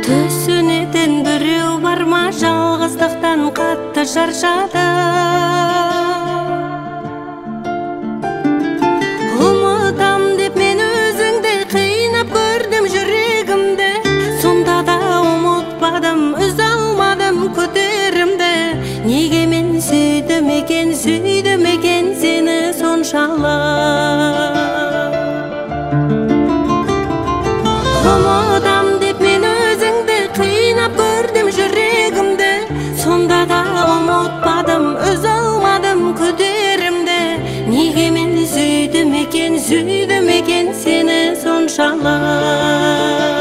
Түсінетін біреу бар ма, жалғыздықтан қатты шаршады. Ұмытам деп мен өзіңді қинап көрдім жүрегімді, сонда да ұмытпадым, үзе алмадым көтерімді. Неге мен сүйдім екен сені соншалық? Ұмытам деп мен өзіңді қинап көрдім жүрегімді, сонда да ұмытпадым, үзе алмадым көтерімді. Неге мен сүйдім екен сені соншалық?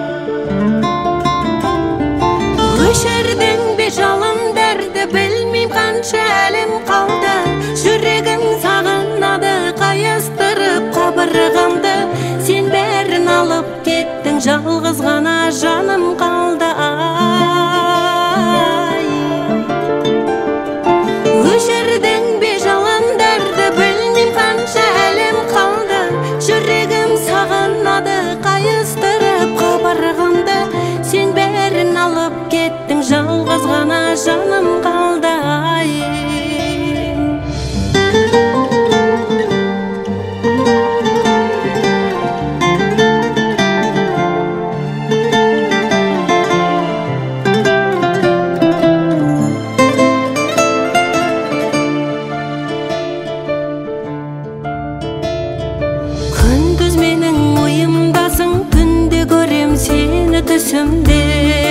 Өшірдің бе жалындарды, білмейм қанша әлім қалды. Жүрегім сағынады, қайыстырып қабырғамды. Сен бәрін алып кеттің, жалғыз ғана жаным қалды. Өшірдің бе жалындарды, білмейм қанша әлім қалды. Жүрегім сағынады, қайыстырып қабырғамды. Сен бәрін алып кеттің, жалғыз ғана жаным қалды. Күндіз менің ойымдасың, түнде көрем сені түсімде.